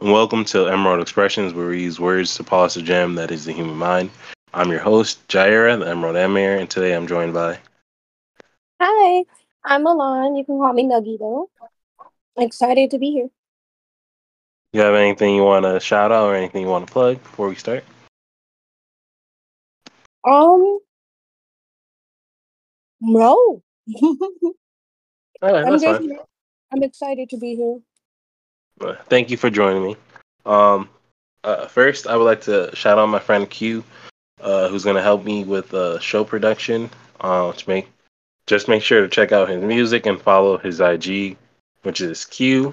and welcome to Emerald Expressions, where we use words to polish the gem that is the human mind. I'm your host, Jaira, the Emerald Emir, and today I'm joined by. Hi, I'm Milan. You can call me Nuggy though. Excited to be here. You have anything you want to shout out or anything you want to plug before we start? Um, no. All right, I'm that's just fine. I'm excited to be here. Thank you for joining me. Um, First, I would like to shout out my friend Q, who's going to help me with show production. To make Just make sure to check out his music and follow his IG, which is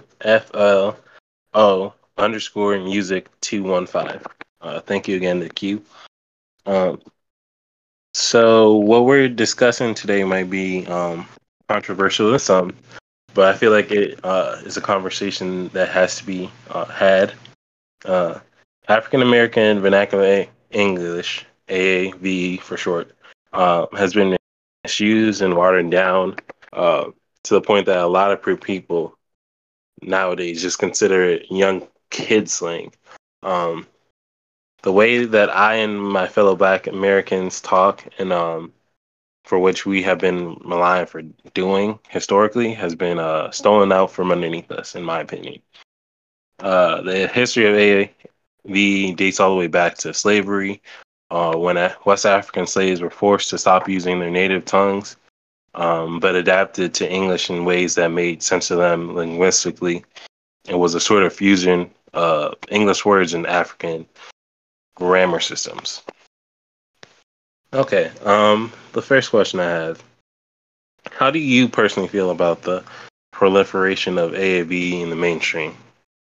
QFLO_music215. Thank you again to Q. Um, so what we're discussing today might be controversial in some, but I feel like it is a conversation that has to be had. Uh, African American Vernacular English, AAVE for short, has been misused and watered down uh, to the point that a lot of people nowadays just consider it young kid slang. Um, the way that I and my fellow Black Americans talk and for which we have been maligned for doing historically has been stolen out from underneath us, in my opinion. The history of AAV dates all the way back to slavery, when West African slaves were forced to stop using their native tongues, but adapted to English in ways that made sense to them linguistically. It was a sort of fusion of English words and African grammar systems. Okay, the first question I have: how do you personally feel about the proliferation of AAV in the mainstream?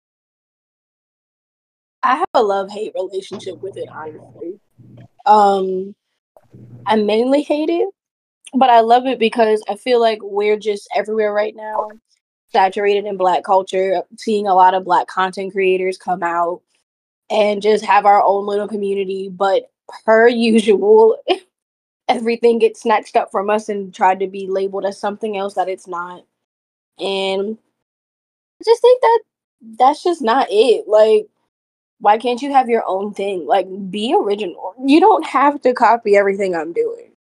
I have a love-hate relationship with it, honestly. Um, I mainly hate it, but I love it because I feel like we're just everywhere right now, saturated in Black culture, seeing a lot of Black content creators come out and just have our own little community. But per usual, everything gets snatched up from us and tried to be labeled as something else that it's not. And I just think that that's just not it. Like, why can't you have your own thing? Like, be original. You don't have to copy everything I'm doing.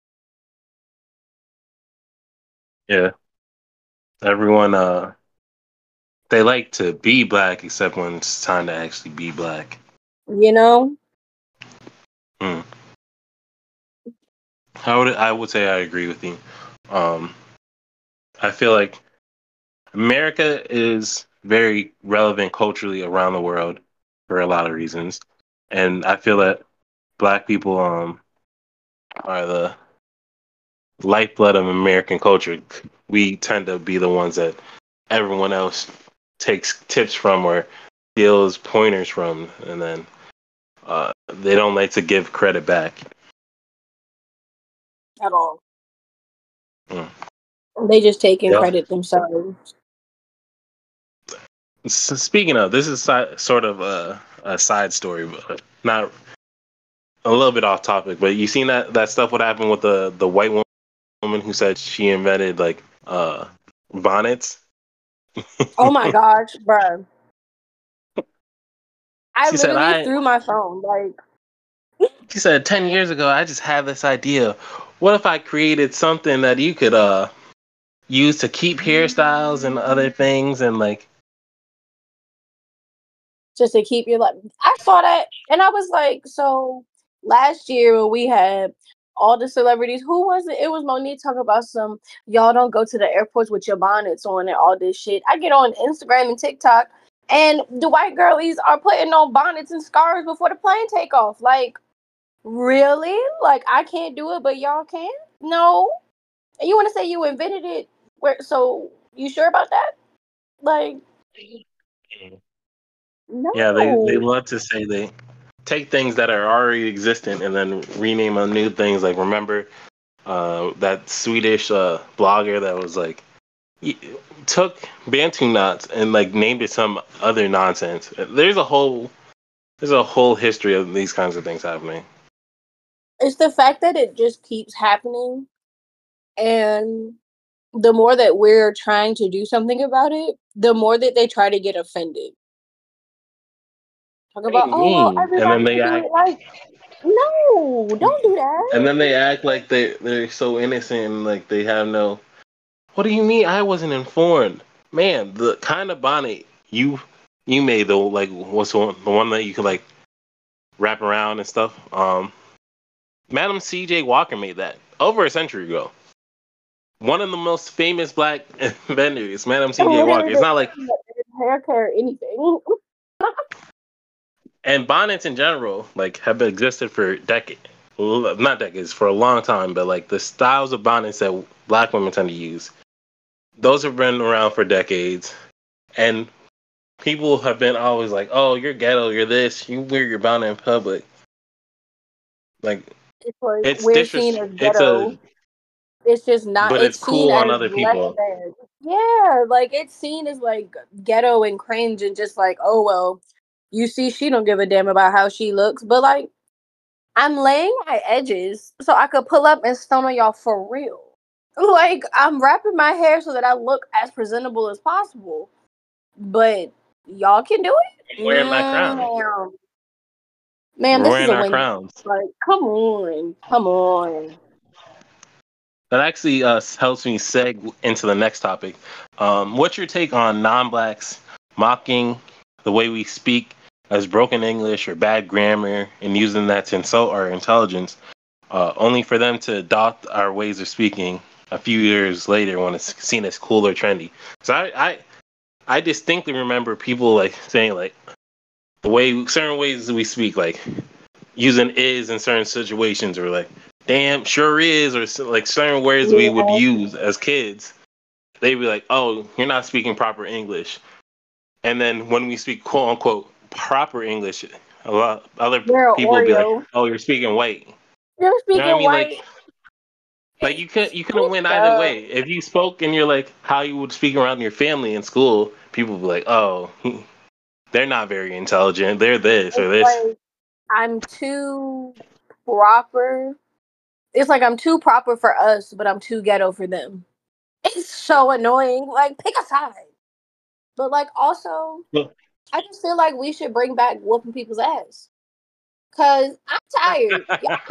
Yeah, everyone they like to be black except when it's time to actually be black. You know? Mm. I would say I agree with you. Um, I feel like America is very relevant culturally around the world for a lot of reasons, and I feel that black people are the lifeblood of American culture. We tend to be the ones that everyone else takes tips from or steals pointers from, and then they don't like to give credit back. At all. Mm. They just taking Yeah. credit themselves. So speaking of, this is sort of a side story, but not a little bit off topic. But you seen that stuff? What happened with the white woman who said she invented like bonnets? Oh my gosh, bro. I She said literally I. threw my phone. Like, She said 10 years ago I just had this idea. What if I created something that you could use to keep hairstyles and other things and like. just to keep your life. I saw that and I was like, so last year we had all the celebrities. Who was it? It was Monique talking about some y'all don't go to the airports with your bonnets on and all this shit. I get on Instagram and TikTok and the white girlies are putting on bonnets and scarves before the plane take off. Like, really? Like I can't do it, but y'all can? No. And you want to say you invented it? Where? So you sure about that? Like, Yeah, they no. love to say they take things that are already existent and then rename them new things. Like remember that Swedish blogger that was like he took Bantu knots and like named it some other nonsense. There's a whole history of these kinds of things happening. It's the fact that it just keeps happening, and the more that we're trying to do something about it, the more that they try to get offended. Talk What do about, you oh well, mean? And everybody then they can do act, it. Like, no, don't do that. and then they act like they're so innocent and like they have no. What do you mean? I wasn't informed, man. The kind of bonnet you made though, like what's the one that you could like wrap around and stuff. Madam C.J. Walker made that over a century ago. One of the most famous black vendors, Madam It C.J. Walker. literally It's not like doesn't hair care or anything. and bonnets in general like have been existed for decades, not decades, for a long time. But like the styles of bonnets that black women tend to use, those have been around for decades, and people have been always like, "Oh, you're ghetto, you're this, you wear your bonnet in public." Like It's like it's we're seen as it's a, ghetto. It's just not. but It's it's seen cool on as other less people. than. Yeah, like it's seen as like ghetto and cringe and just like, oh well, you see, she don't give a damn about how she looks, but like I'm laying my edges so I could pull up and stone on y'all for real. Like I'm wrapping my hair so that I look as presentable as possible, but y'all can do it. I'm wearing my crown. Man, We're this is wearing a our win. crowns. Like, come on, come on. That actually helps me seg into the next topic. What's your take on non-blacks mocking the way we speak as broken English or bad grammar and using that to insult our intelligence, only for them to adopt our ways of speaking a few years later when it's seen as cool or trendy? So I distinctly remember people like saying like the way certain ways we speak, like using is in certain situations, or like damn sure is, or like certain words we would Yeah. use as kids. They'd be like, oh, you're not speaking proper English. And then when we speak quote unquote proper English, a lot other You're an people will be like, Oreo. oh, you're speaking white. You're You know what speaking I mean? white. Like you couldn't It's win either way. If you spoke and you're like how you would speak around your family in school, people would be like, oh, they're not very intelligent. They're this or it's this. like I'm too proper. It's like I'm too proper for us, but I'm too ghetto for them. It's so annoying. Like, pick a side. But like also, Well, I just feel like we should bring back whooping people's ass. Cause I'm tired.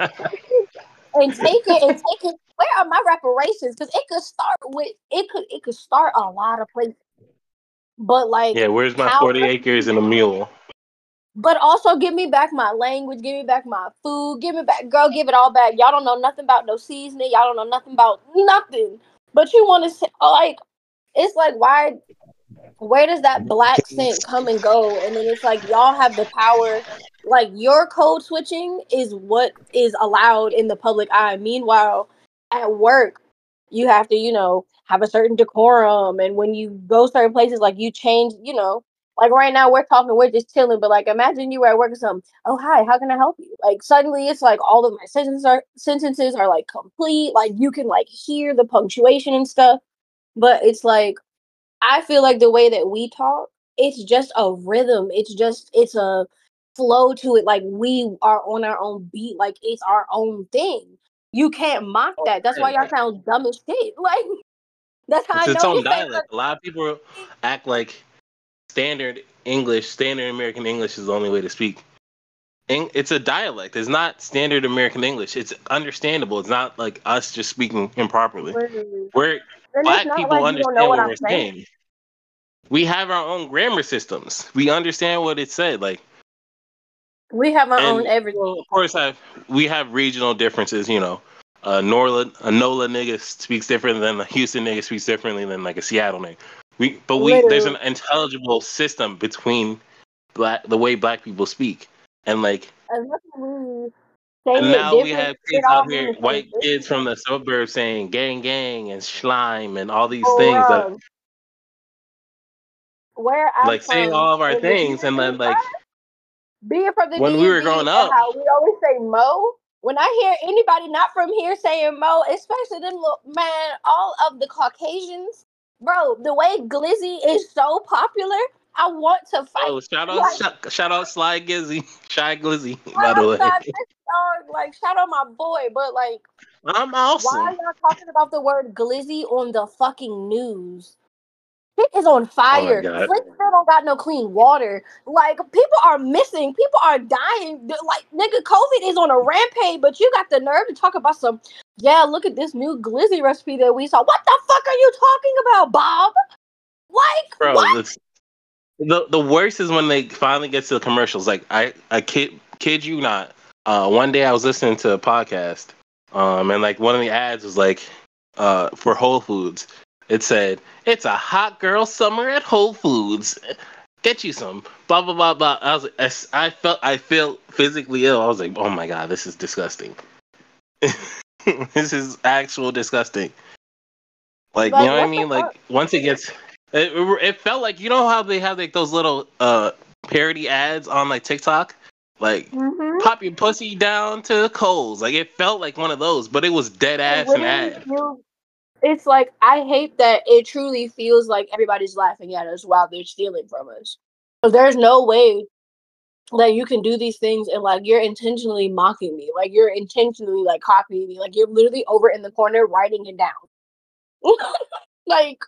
And take it. Where are my reparations? Because it could start with it could start a lot of places. But like yeah, where's my how 40 acres and a mule? but also give me back my language, give me back my food, give me back girl, give it all back. Y'all don't know nothing about no seasoning, y'all don't know nothing about nothing. But you wanna say like it's like why where does that black scent come and go? And then it's like y'all have the power. Like your code switching is what is allowed in the public eye. Meanwhile, at work, you have to, have a certain decorum. And when you go certain places, like you change, like right now we're talking, we're just chilling. But like imagine you were at work or something. Oh hi, how can I help you? Like suddenly it's like all of my sentences are like complete. Like you can like hear the punctuation and stuff. But it's like I feel like the way that we talk, it's just a rhythm. It's a flow to it. Like we are on our own beat. Like it's our own thing. You can't mock that. That's why y'all sound dumb as shit. Like that's how I It's its know own this ain't dialect. A lot of people act like standard English, standard American English is the only way to speak. It's a dialect. It's not standard American English. It's understandable. It's not like us just speaking improperly. literally. We're And it's black not people like you don't know understand what what I'm we're saying. saying. We have our own grammar systems. We understand what it said. Like, We have our own and everything. well, of course, we have regional differences. You know, a NOLA nigga speaks different than a Houston nigga speaks differently than like a Seattle nigga. There's Literally. an intelligible system between the way black people speak, and like, As much as we say and it now we different, have it kids all out means here, the same white thing. kids from the suburbs saying gang gang and slime and all these things that Or where I'm like say from, all of our in the things, and then DMV, like being from the when we were DMV growing and up. how we always say Mo. When I hear anybody not from here saying Mo, especially them little man, all of the Caucasians, bro, the way Glizzy is so popular, I want to Oh, fight. Like, shout out Sly Gizzy, Shy Glizzy, by the way. outside this dog, like, shout out my boy, but like, I'm why are awesome. y'all talking about the word Glizzy on the fucking news? Shit is on Oh my fire. god. Flint still don't got no clean water. Like, people are missing. People are dying. Like, nigga, COVID is on a rampage, but you got the nerve to talk about some, yeah, look at this new glizzy recipe that we saw. What the fuck are you talking about, Bob? Like, Bro, what? the worst is when they finally get to the commercials. Like I kid you not. One day I was listening to a podcast, and like one of the ads was like, for Whole Foods. It said, "It's a hot girl summer at Whole Foods. Get you some." Blah blah blah blah. I felt physically ill. I was like, oh my god, this is disgusting. This is actual disgusting. Like, you Like, know what I what the mean? fuck? Like, once it gets, it felt like, you know how they have like those little parody ads on like TikTok, like Mm-hmm. pop your pussy down to the coals. Like, it felt like one of those, but it was dead It ass an literally ad. feels, it's like, I hate that it truly feels like everybody's laughing at us while they're stealing from us. Because there's no way that you can do these things and like you're intentionally mocking me, like you're intentionally like copying me, like you're literally over in the corner writing it down. Like,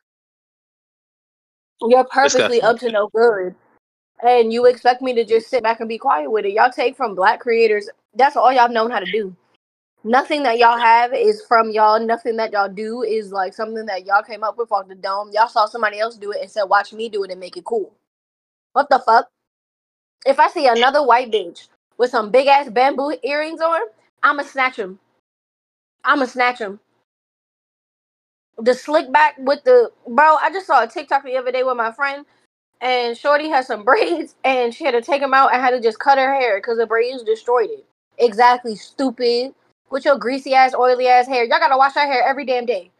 you're purposely Disgusting. up to no good, and you expect me to just sit back and be quiet with it. Y'all take from black creators. That's all y'all known how to do. Nothing that y'all have is from y'all. Nothing that y'all do is like something that y'all came up with off the dome. Y'all saw somebody else do it and said, "Watch me do it and make it cool." What the fuck? If I see another white bitch with some big ass bamboo earrings on, I'ma snatch him. I'ma snatch him. The slick back with the bro. I just saw a TikTok the other day with my friend, and Shorty had some braids, and she had to take them out and had to just cut her hair because the braids destroyed it. Exactly, stupid. With your greasy ass, oily ass hair, y'all gotta wash your hair every damn day.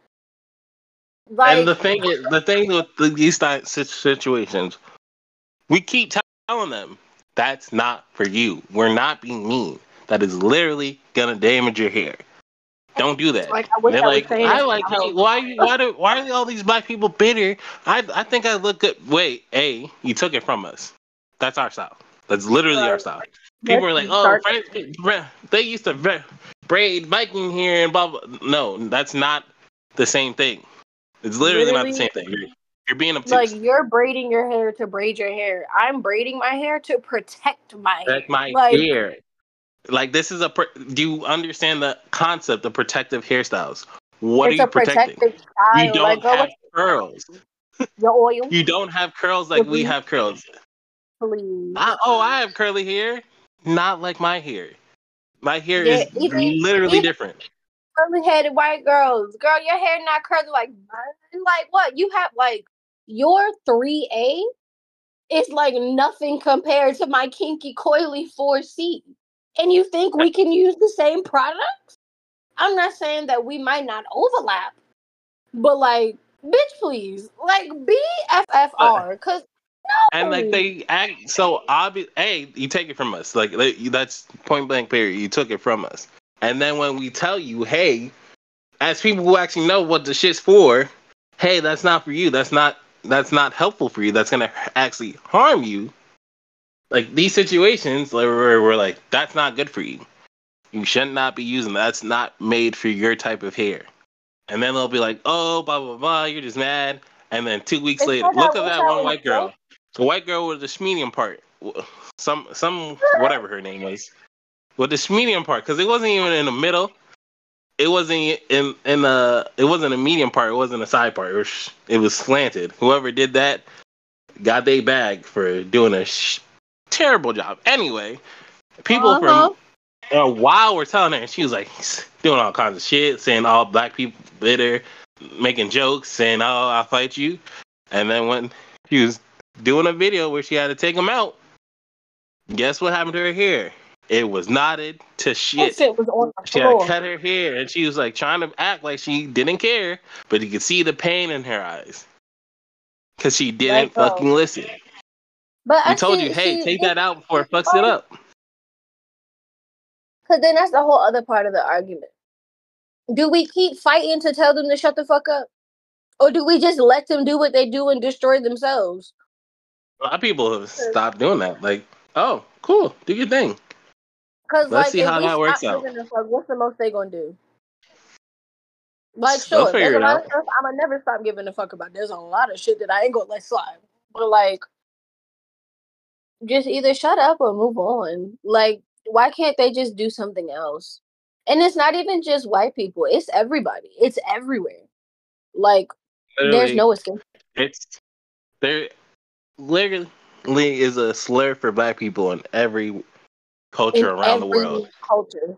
And Like, the thing with these situations, we keep telling them that's not for you. We're not being mean. That is literally gonna damage your hair. Don't do that. I And wish they're I was like, saying it I for like my you. health. Why are all these black people bitter? I think I look good. Wait, you took it from us. That's our style. That's literally our Like, style. People let's are like, oh, start they used to braid Viking here and blah blah. No, that's not the same thing. It's literally not the literally. same thing. You're being Like, obtuse. you're braiding your hair to braid your hair. I'm braiding my hair to protect my That's hair. my Like, hair. Like, this is do you understand the concept of protective hairstyles? What are it's you a protecting? protective You style. Like, don't girl, have what's curls. your oil? You don't have curls Your like we grease, have curls. please. I have curly hair. Not like my hair. My hair Yeah, is literally even different. curly headed white girls. Girl, your hair not curly like mine. Like, what? You have like your 3A is like nothing compared to my kinky coily 4C. And you think we can use the same product? I'm not saying that we might not overlap, but like, bitch, please, like, But BFFR, cause and like no, they act so obvious. Hey, you take it from us. Like that's point blank period. You took it from us. And then when we tell you, hey, as people who actually know what the shit's for, hey, that's not for you. That's not helpful for you. That's gonna actually harm you. Like these situations, like we're like, that's not good for you. You should not be using that. That's not made for your type of hair. And then they'll be like, oh, blah blah blah, you're just mad. And then 2 weeks it's later, like I look at wish that I one was white so girl. The white girl with the medium part. Some whatever her name was. With the medium part, because it wasn't even in the middle. It wasn't in the. It wasn't a medium part. It wasn't a side part. It was slanted. Whoever did that got they bag for doing a terrible job. Anyway, people uh-huh. from a while were telling her, and she was like doing all kinds of shit, saying all black people bitter, making jokes, saying, "Oh, I'll fight you." And then when she was doing a video where she had to take him out, guess what happened to her hair? It was knotted to That shit. shit was on the She had floor. cut her hair, and she was like trying to act like she didn't care, but you could see the pain in her eyes because she Like, didn't bro. fucking listen. But We I told you, see, hey, take this that out before it fucks it part, up. because then that's the whole other part of the argument. Do we keep fighting to tell them to shut the fuck up? Or do we just let them do what they do and destroy themselves? A lot of people have stopped doing that. Like, oh, cool, do your thing. Because, Let's like, see if how we that stop works out. giving a fuck, what's the most they gonna do? Like, They'll sure, there's figure a it lot of out. stuff I'ma never stop giving a fuck about. There's a lot of shit that I ain't gonna let slide. But like, just either shut up or move on. Like, why can't they just do something else? And it's not even just white people. It's everybody. It's everywhere. Like, there's Literally, no escape it's there. Literally, is a slur for black people in every in culture around the every world. culture.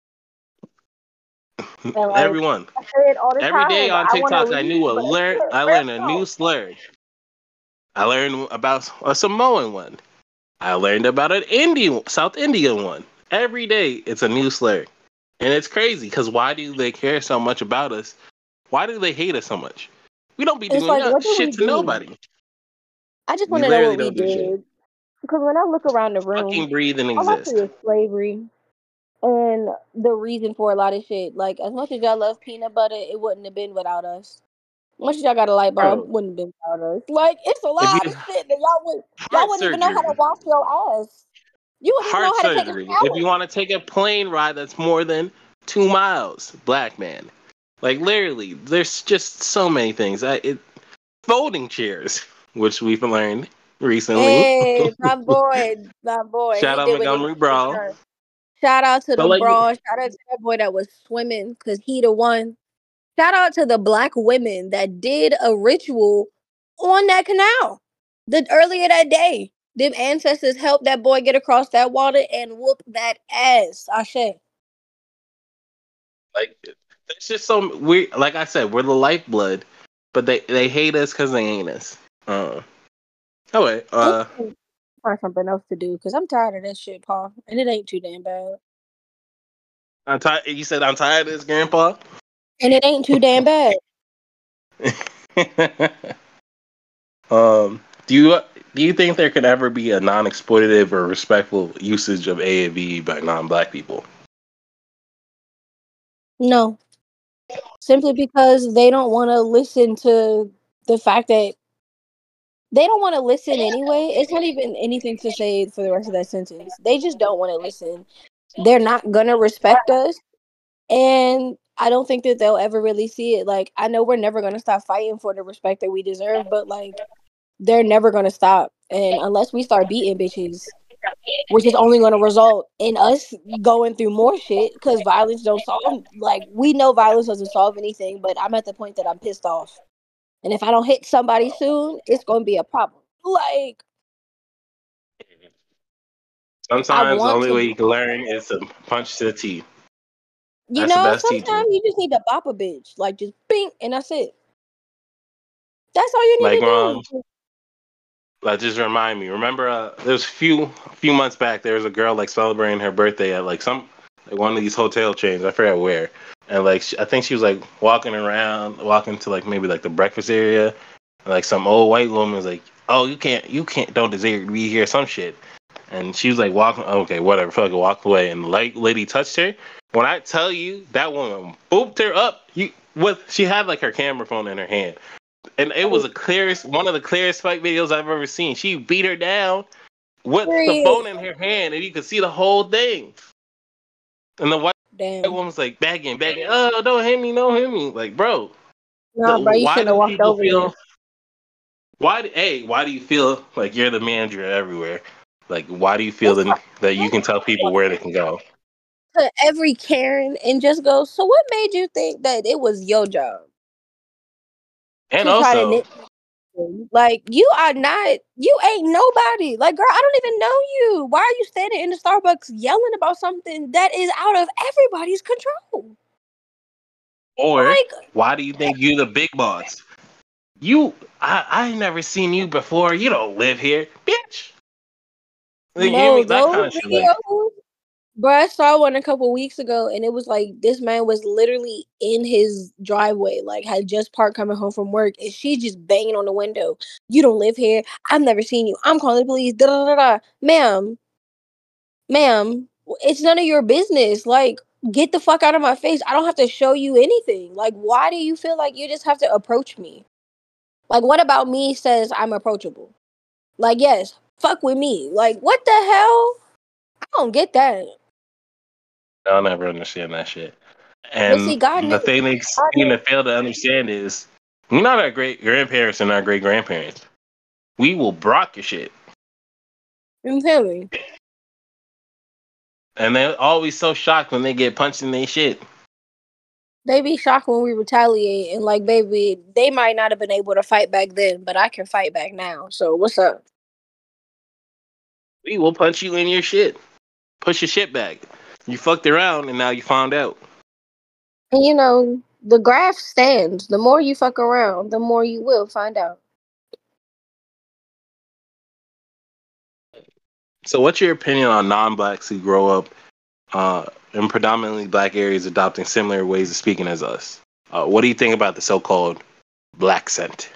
And like, Everyone. I say it all the Every day time. on I want to TikTok, I leave, knew a but I learn. can't. I Where learned a new else? slur. I learned about a Samoan one. I learned about an Indian, South Indian one. Every day, it's a new slur, and it's crazy because why do they care so much about us? Why do they hate us so much? We don't be It's doing like, what do shit we to do? nobody. I just We want to know literally what we don't do shit. did. Because when I look around the room, Fucking breathe and all I see exist. is slavery and the reason for a lot of shit. Like, as much as y'all love peanut butter, it wouldn't have been without us. As much as y'all got a light bulb, Bro, wouldn't have been without us. Like, it's a if lot you of shit that y'all heart wouldn't even know how to surgery, wash your ass. You wouldn't even know heart how to take a surgery. If shower. you want to take a plane ride that's more than 2 miles, black man. Like literally, there's just so many things. Folding chairs, which we've learned recently. Hey, my boy, Shout he out did what he Montgomery needed to Brawl. do. Shout out to But them like, bras. Shout out to that boy that was swimming because he the one. Shout out to the black women that did a ritual on that canal earlier that day. Them ancestors helped that boy get across that water and whoop that ass. Ashe. like, there's just so we. Like I said, we're the lifeblood, but they hate us because they ain't us. Oh wait. I'm gonna find something else to do because I'm tired of that shit, Paul. And it ain't too damn bad. I'm tired. You said I'm tired of this, Grandpa. And it ain't too damn bad. Do you think there could ever be a non-exploitative or respectful usage of AAV by non-black people? No. Simply because they don't want to listen to the fact that they don't want to listen anyway. It's not even anything to say for the rest of that sentence. They just don't want to listen. They're not gonna respect us. And I don't think that they'll ever really see it. Like, I know we're never gonna stop fighting for the respect that we deserve, but like they're never gonna stop. And unless we start beating bitches, which is only gonna result in us going through more shit because violence don't solve, like, we know violence doesn't solve anything, but I'm at the point that I'm pissed off. And if I don't hit somebody soon, it's gonna be a problem. Like, I Sometimes the want only to, way you can learn is to punch to the teeth. you That's the know, best teacher. sometimes you just need to bop a bitch. Like, just bing, and that's it. That's all you need Like, to do. that just remind me. Remember, there was a few months back. There was a girl like celebrating her birthday at like some like one of these hotel chains. I forget where. And like I think she was like walking around, walking to like maybe like the breakfast area. And, like some old white woman was like, "Oh, you can't, don't deserve to be here." Some shit. And she was like walking. Okay, whatever. Fuck it. Walked away, and the lady touched her. When I tell you that woman booped her up, she had like her camera phone in her hand, and it was one of the clearest fight videos I've ever seen. She beat her down with the Period. phone in her hand, and you could see the whole thing. And the white Damn. woman was like begging, "Oh, don't hit me, don't hit me!" Like, bro, No, bro, you why shouldn't have do walked people over there. feel? Why do you feel like you're the manager everywhere? Like, why do you feel It's that you can tell people where they can go? to every Karen and just go, so what made you think that it was your job And to try to also, nit? Like, you are not, you ain't nobody. Like, girl, I don't even know you. Why are you standing in the Starbucks yelling about something that is out of everybody's control? or Like, why do you think you the big boss? I ain't never seen you before. You don't live here, bitch. Like, you hear no, me? That those kind of shit. Like, videos. Bro, I saw one a couple weeks ago, and it was like this man was literally in his driveway, like had just parked coming home from work, and she just banging on the window. You don't live here. I've never seen you. I'm calling the police. Da da da da. Ma'am, it's none of your business. Like, get the fuck out of my face. I don't have to show you anything. Like, why do you feel like you just have to approach me? Like, what about me says I'm approachable? Like, yes, fuck with me. Like, what the hell? I don't get that. I'll never understand that shit. But see, And God the knew. thing they God seem to knew. fail to understand is we're not our great grandparents and our great grandparents. We will block your shit. I'm telling you. And they're always so shocked when they get punched in their shit. They be shocked when we retaliate, and like, baby, they might not have been able to fight back then, but I can fight back now. So what's up? We will punch you in your shit. Push your shit back. You fucked around and now you found out. And you know, the graph stands. The more you fuck around, the more you will find out. So, what's your opinion on non-blacks who grow up in predominantly black areas adopting similar ways of speaking as us? What do you think about the so-called black scent?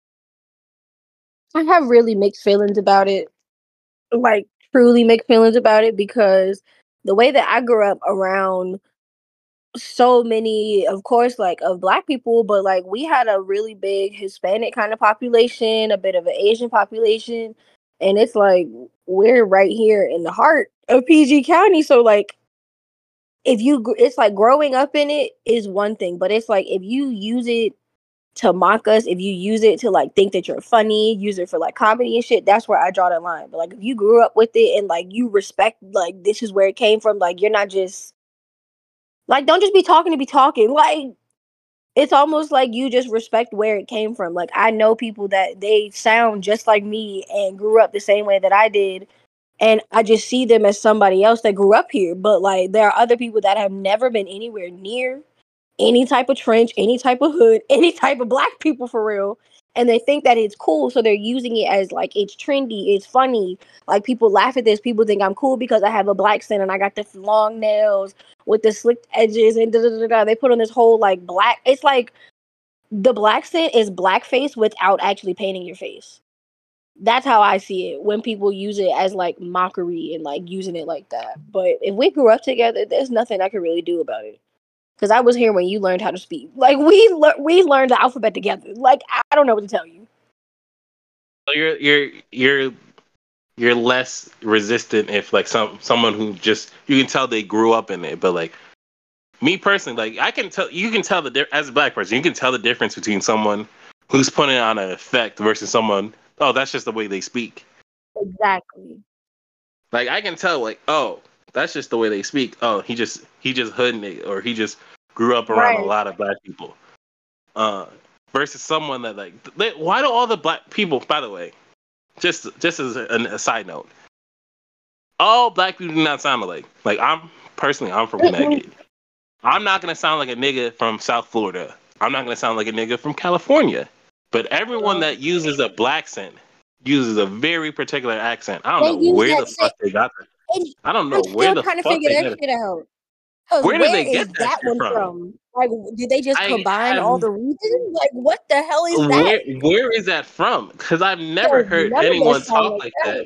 I have really mixed feelings about it. Like, truly mixed feelings about it, because the way that I grew up around so many, of course, like, of black people, but like, we had a really big Hispanic kind of population, a bit of an Asian population, and it's like we're right here in the heart of PG County. So like, it's like growing up in it is one thing, but it's like if you use it to mock us, if you use it to like think that you're funny, use it for like comedy and shit, that's where I draw the line. But like, if you grew up with it and like you respect, like, this is where it came from, like, you're not just like, don't just be talking to be talking. Like, it's almost like you just respect where it came from. Like, I know people that they sound just like me and grew up the same way that I did, and I just see them as somebody else that grew up here. But like, there are other people that have never been anywhere near any type of trench, any type of hood, any type of black people for real. And they think that it's cool, so they're using it as like it's trendy, it's funny. Like, people laugh at this. People think I'm cool because I have a black scent and I got the long nails with the slicked edges and da da da da. They put on this whole like black. It's like the black scent is blackface without actually painting your face. That's how I see it when people use it as like mockery and like using it like that. But if we grew up together, there's nothing I can really do about it. Because I was here when you learned how to speak. Like, we learned the alphabet together. Like, I don't know what to tell you. So you're less resistant if like someone who just you can tell they grew up in it, but like me personally, like I can tell you can tell as a black person, you can tell the difference between someone who's putting on an effect versus someone. Oh, that's just the way they speak. Exactly. Like I can tell, like, oh, that's just the way they speak. Oh, he just hooding it, or he just grew up around a Right. lot of black people. Uh, versus someone that like, why do all the black people? By the way, just as a side note, all black people do not sound alike. Like I'm from Connecticut. I'm not gonna sound like a nigga from South Florida. I'm not gonna sound like a nigga from California. But everyone that uses a black accent uses a very particular accent. I don't They know use where that the same. fuck they got that. And I don't know I'm where still the trying to fuck figure they that got it. shit out. Because Where did where they get is that that shit one from? from? Like, did they just I combine have all the regions? Like, what the hell is that? where is that from? Because I've never Because heard none of anyone us sound talk like like that that.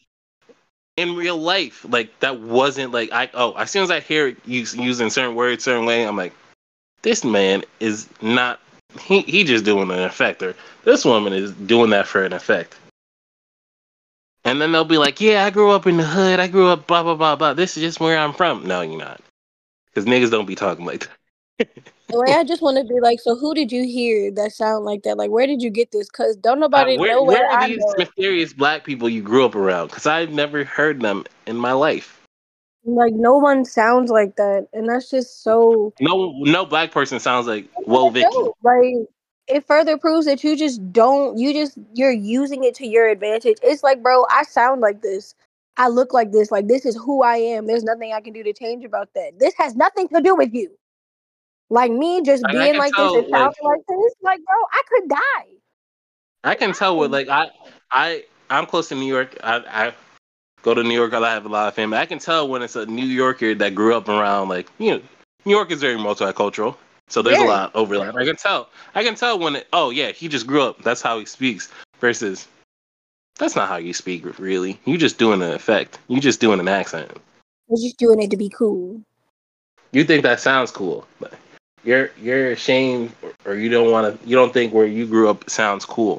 in real life. Like that wasn't like as soon as I hear it using certain words, certain way, I'm like, this man is not. He just doing an effect, or this woman is doing that for an effect. And then they'll be like, yeah, I grew up in the hood. I grew up blah blah blah blah. This is just where I'm from. No, you're not, because niggas don't be talking like that. Like, I just want to be like, so who did you hear that sound like that? Like, where did you get this? Because don't nobody Where nowhere are I these know. mysterious black people you grew up around? Because I've never heard them in my life. Like, no one sounds like that, and that's just so. No black person sounds like It's Whoa not Vicky. dope. Like, it further proves that you just don't. You're using it to your advantage. It's like, bro, I sound like this. I look like this. Like, this is who I am. There's nothing I can do to change about that. This has nothing to do with you. Like, me just Like I being can like this and tell, like sounding like this. Like, bro, I could die. I Like, can tell what like I'm close to New York. I go to New York. I have a lot of family. I can tell when it's a New Yorker that grew up around like New York is very multicultural, so there's a very. lot of overlap. I can tell. I can tell when oh yeah, he just grew up. That's how he speaks. Versus that's not how you speak really. You just doing an effect. You just doing an accent. We're just doing it to be cool. You think that sounds cool, but you're ashamed or you don't want to. You don't think where you grew up sounds cool.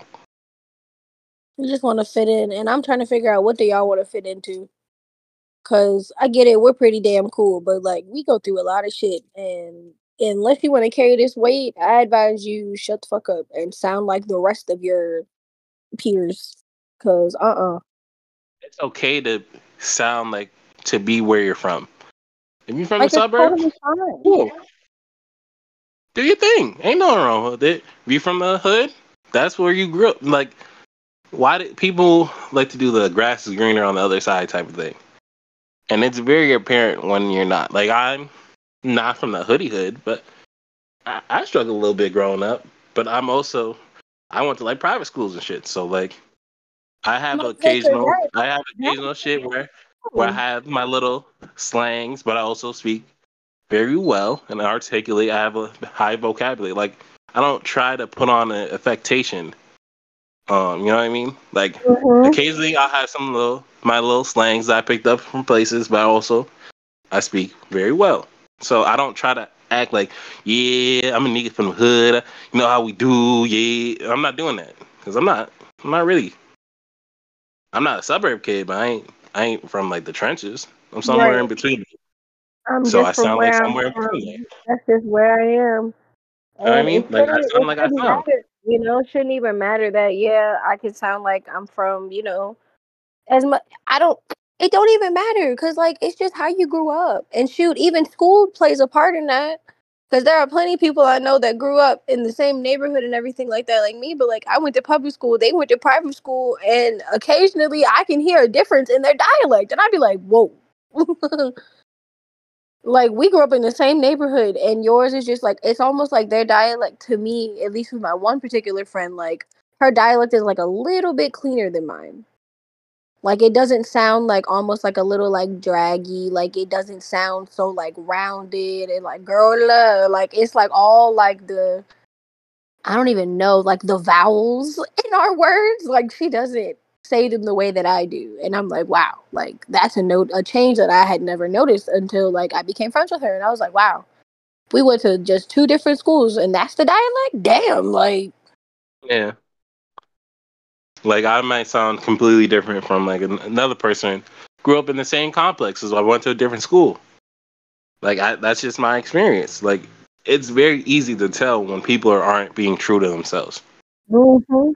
We just want to fit in, and I'm trying to figure out what do y'all want to fit into. Cause I get it, we're pretty damn cool, but like, we go through a lot of shit, and unless you want to carry this weight, I advise you shut the fuck up and sound like the rest of your peers. Cause It's okay to sound like to be where you're from. If you're from the like it's suburbs, totally fine. cool. Do your thing. Ain't nothing wrong with it. If you from the hood, that's where you grew up. Like, why do people like to do the grass is greener on the other side type of thing? And it's very apparent when you're not. Like, I'm not from the hoodie hood, but I struggled a little bit growing up. But I went to like private schools and shit. So like, Motherfucker, I have that occasional shit where I have my little slangs, but I also speak very well and articulate. I have a high vocabulary. Like, I don't try to put on an affectation. You know what I mean? Like, mm-hmm. occasionally I'll have my little slangs that I picked up from places, but I speak very well. So I don't try to act like, yeah, I'm a nigga from the hood. You know how we do, yeah. I'm not doing that because I'm not really. I'm not a suburb kid, but I ain't from like the trenches. I'm somewhere in Right. between. I'm So I just from sound like where I'm somewhere in between there. from. That's just where I am. You know what I And mean? Like, I sound it like I shouldn't sound. matter, it shouldn't even matter that, yeah, I could sound like I'm from, as much, I don't, it don't even matter, because, like, it's just how you grew up. And shoot, even school plays a part in that. Because there are plenty of people I know that grew up in the same neighborhood and everything like that, like me, but, like, I went to public school, they went to private school, and occasionally I can hear a difference in their dialect, and I'd be like, whoa. Like, we grew up in the same neighborhood, and yours is just like, it's almost like their dialect, to me, at least with my one particular friend, like, her dialect is like a little bit cleaner than mine. Like, it doesn't sound like almost like a little like draggy, like it doesn't sound so like rounded and like girl like it's like all like the, I don't even know, like the vowels in our words. Like, she doesn't say them the way that I do. And I'm like, wow, like that's a change that I had never noticed until like I became friends with her. And I was like, wow, we went to just two different schools and that's the dialect? Damn, like Yeah. Like, I might sound completely different from like another person grew up in the same complex as I went to a different school. Like, that's just my experience. Like, it's very easy to tell when people aren't being true to themselves. mm-hmm.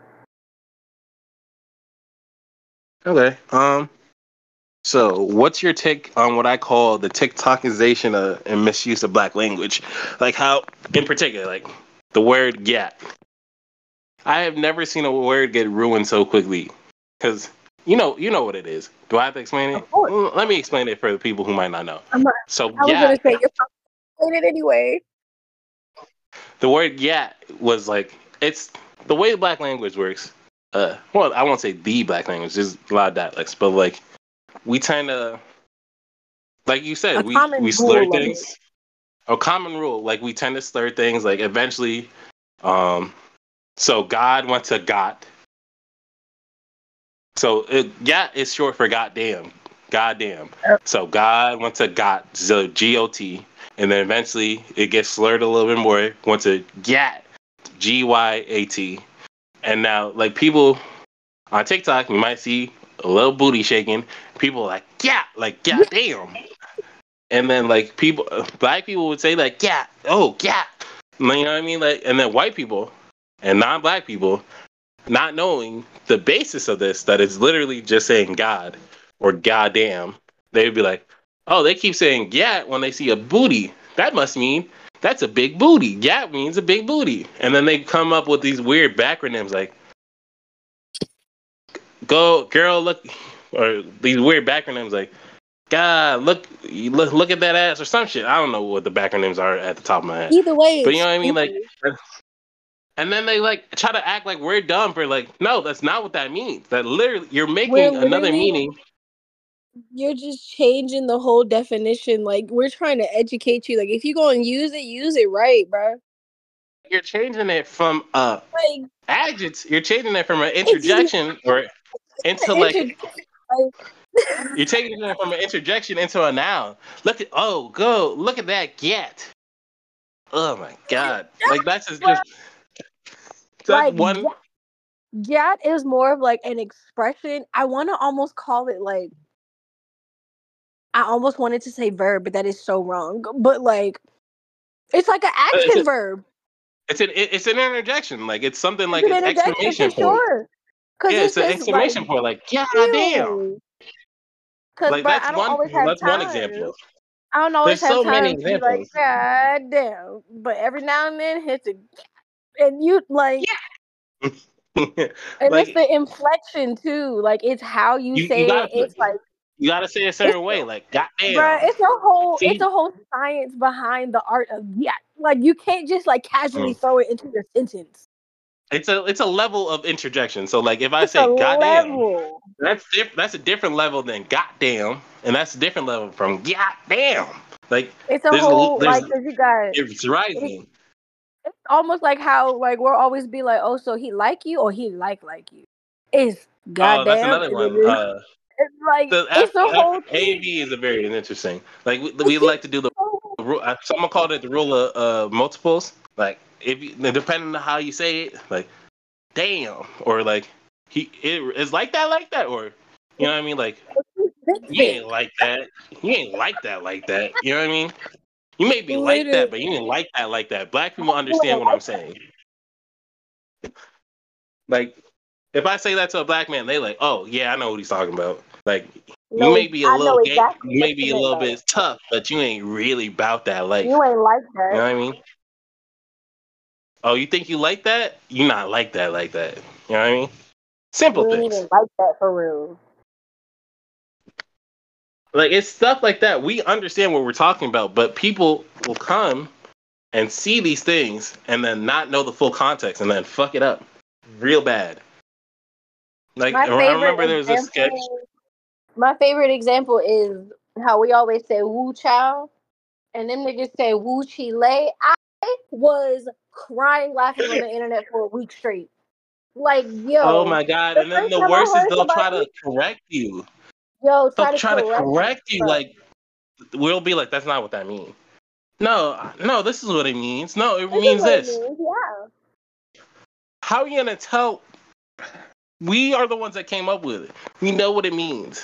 Okay. So, what's your take on what I call the TikTokization and misuse of black language? Like, how, in particular, like the word "gat." I have never seen a word get ruined so quickly. Because you know what it is. Do I have to explain it? Of course. Let me explain it for the people who might not know. I'm not, So, I was gonna "gat," say you're probably it anyway. the word "gat" was like, it's the way the black language works. Well, I won't say the black language. There's a lot of dialects, but like, we tend to, like you said, A we common slur rule of it. things. A common rule, like we tend to slur things. Like, eventually, um, so God went to got. So gat is short for goddamn, goddamn. So God went to got, so GOT, and then eventually it gets slurred a little bit more. Went to gat, GYAT, and now like people on TikTok, you might see a little booty shaking. People are like goddamn, and then like people, black people would say like yeah, you know what I mean? Like, and then white people and non-black people, not knowing the basis of this, that it's literally just saying God or goddamn, they'd be like, oh, they keep saying yeah when they see a booty. That must mean that's a big booty. Yeah means a big booty. And then they come up with these weird backronyms like go girl look, or these weird backronyms like God look at that ass or some shit. I don't know what the backronyms are at the top of my head. Either way, But you it's know what I mean? Like, stupid. and then they like try to act like we're dumb for like, no, that's not what that means. That literally you're We're making another literally, meaning. you're just changing the whole definition. Like, we're trying to educate you. Like, if you go and use it right, bro. You're changing it from Like, adjective. You're changing it from an it's even interjection or into an like, introduction. Like, you're taking it from an interjection into a noun. Look at go look at that get. Oh my god! Like, bro, that's like one. gat is more of like an expression. I want to almost call it like, I almost wanted to say verb, but that is so wrong. But like, It's like an It's, action verb. it's an interjection. Like it's something It's like an an interjection for exclamation point. sure. Cause Yeah, it's it's an just like, exclamation point. Like, God damn. ew. Cause, Like bro, I don't always have that's one time. example. I don't always There's have so many time to be like, examples. God damn. But every now and then hits a, and you like, and it's Like the inflection too. Like it's how you you say gotta it. It's like you gotta say a it's certain way. Like, bruh, goddamn. it's See, a whole science behind the art of yeah. Like you can't just like casually mm. throw it into your sentence. It's a level of interjection. So like if I It's a say goddamn, level. that's a different level than goddamn, and that's a different level from goddamn. Like It's a whole there's like because you got it's it's, rising. it's almost like how like we'll always be like, oh, so he like you or he like you. It's Oh, that's goddamn. another And one. it's like The it's a whole thing. AV is a very interesting. Like we like to do the rule. Someone called it the rule of multiples. Like if you, depending on how you say it, like damn, or like it's like that, or you know what I mean, like you ain't like that, you ain't like that. You know what I mean? You may be like that, Literally. but you ain't like that. Black people understand what I'm saying. Like if I say that to a black man, they like, oh yeah, I know what he's talking about. Like you No, may be a I know little gay, exactly you what may be you a meant little by that. bit tough, but you ain't really about that You life. ain't like You know that. what I mean? Oh, you think you like that? You not like that like that. You know what I mean? Simple You ain't things. even like that for real. Like it's stuff like that. We understand what we're talking about, but people will come and see these things and then not know the full context and then fuck it up real bad. Like My I favorite remember there was a sketch. example. My favorite example is how we always say "woo chow," and then they just say "woo chi lay." I was crying laughing on the internet for a week straight. Like, Oh yo, my god! the And then first the time I worst is heard they'll try somebody, to correct you. yo, They'll try to try to correct me, correct you. bro. Like we'll be like, that's not what that means. No, no, this is what it means. No, it This is means what it this. means. Yeah. How are you gonna tell? We are the ones that came up with it. We know what it means.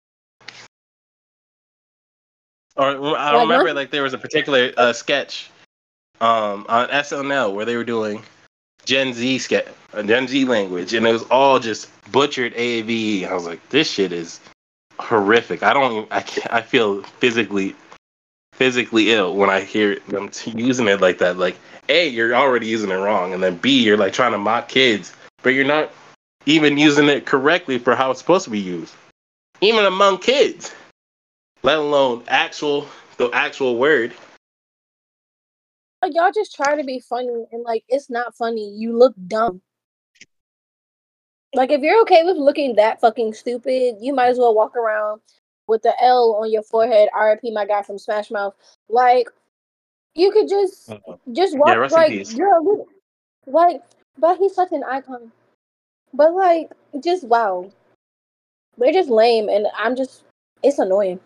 Or I Like remember once like there was a particular sketch on SNL where they were doing Gen Z language, and it was all just butchered AAVE. I was like, this shit is horrific. I don't. I feel physically ill when I hear them using it like that. Like, A, you're already using it wrong, and then B, you're like trying to mock kids, but you're not even using it correctly for how it's supposed to be used, even among kids, let alone the actual word. like y'all just try to be funny and like it's not funny. You look dumb. Like if you're okay with looking that fucking stupid, you might as well walk around with the L on your forehead. R.I.P. my guy from Smash Mouth. Like you could just Yeah, walk rest in like peace. like, but he's such an icon. But like, just wow, they're just lame, and it's annoying.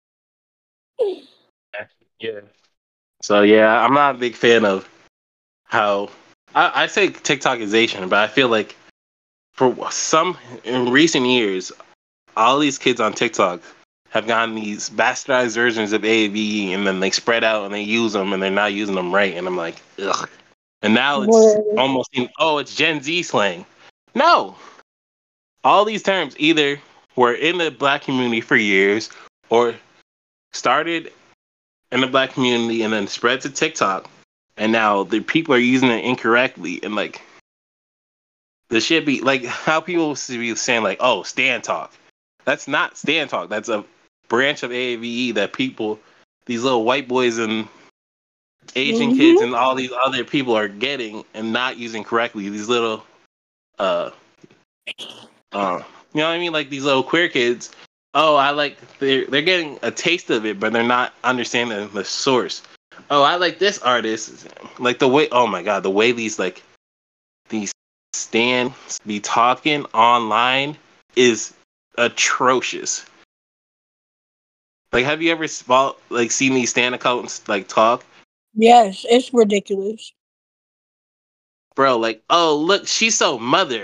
Yeah. So yeah, I'm not a big fan of how I say TikTokization, but I feel like for some in recent years, all these kids on TikTok have gotten these bastardized versions of AAVE, and then they spread out and they use them, and they're not using them right, and I'm like, ugh. And now it's Literally. almost it's Gen Z slang. No, all these terms either were in the black community for years, or started in the black community and then spread to TikTok, and now the people are using it incorrectly, and like the shit be like how people be saying like, oh, Stan Talk. That's not Stan Talk. That's a branch of AAVE that people, these little white boys and Asian kids Mm-hmm. and all these other people are getting and not using correctly. These little, uh, you know what I mean? Like these little queer kids. Oh, I like they're getting a taste of it, but they're not understanding the source. Oh, I like this artist. Like the way. Oh my god, the way these stands be talking online is atrocious. Like, have you ever seen these stand accounts like talk, Yes, it's ridiculous. bro? Like, oh look, she's so mother.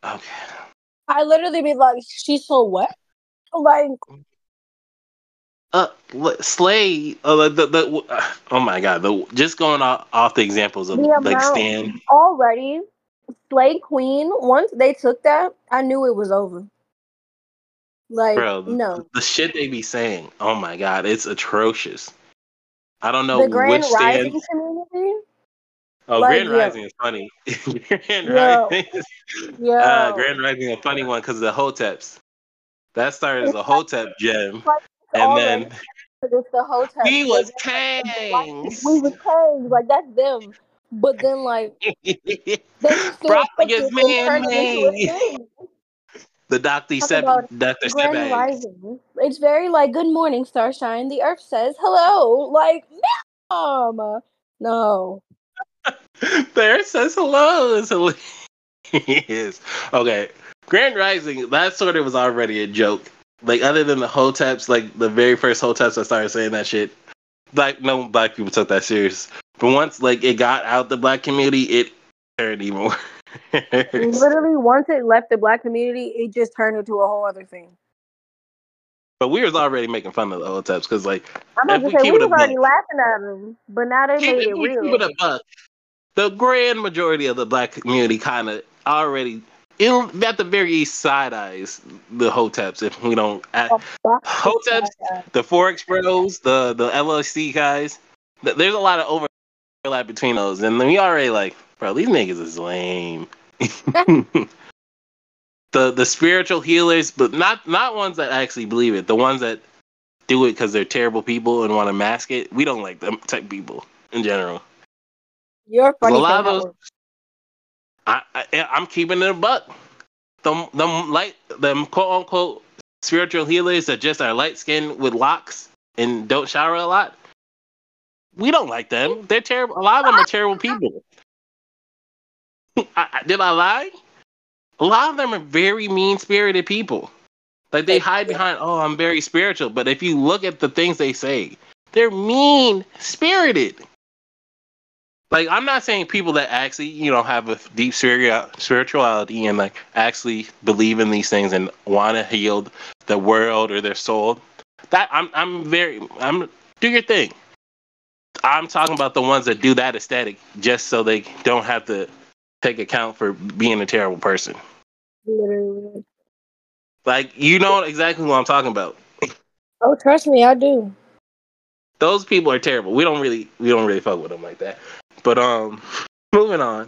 Okay, I literally be like, she's so what? Like, Slay. Oh my god. Just going off the examples of The like amount Stan. already, Slay Queen, once they took that, I knew it was over. Like, Bro, no. the shit they be saying. Oh my god, it's atrocious. I don't know The which Grand Stan. Rising community? Oh, Like, Grand yo, Rising is funny. Grand yo, Rising. yo. Grand Rising is a funny one because of the Hoteps. That started as It's a Hotep gem, like it's and already then it's the Hotep. we But was then, like, we Kangs. was kings, like that's them. But then like they still Broccoli took is it and turned it into a man-made. thing. The Talk about Dr. Grand Sebags. Rising. It's very like good morning, starshine. The earth says hello. Like, no. There says hello. It's hilarious. Okay. Grand Rising, that sort of was already a joke. Like, other than the Hoteps, like the very first Hoteps that started saying that shit, like, no black people took that serious. But once, like, it got out the black community, it turned even worse. Literally, once it left the black community, it just turned into a whole other thing. But we was already making fun of the Hoteps because, like, I'm if about to we say keep we it a was buck, already laughing at them, but now they made if it we keep it real. a buck, the grand majority of the black community kind of already, at the very least, side eyes the Hoteps if we don't. A box of Hoteps, that. the Forex Bros, the LLC guys, there's a lot of overlap between those. And we already like, bro, these niggas is lame. The spiritual healers, but not ones that actually believe it. The ones that do it because they're terrible people and want to mask it. We don't like them type people in general. You're a Because a funny lot of thing, those, Howard. I'm keeping it a buck. Them quote unquote spiritual healers that just are light skinned with locks and don't shower a lot. We don't like them. They're terrible. A lot of them are terrible people. Did I lie? A lot of them are very mean spirited people. Like they hide behind, oh, I'm very spiritual. But if you look at the things they say, they're mean spirited. Like I'm not saying people that actually, have a deep spirituality and like actually believe in these things and want to heal the world or their soul. That I'm do your thing. I'm talking about the ones that do that aesthetic just so they don't have to take account for being a terrible person. Literally. Like you know exactly what I'm talking about. Oh, trust me, I do. Those people are terrible. We don't really fuck with them like that. But moving on.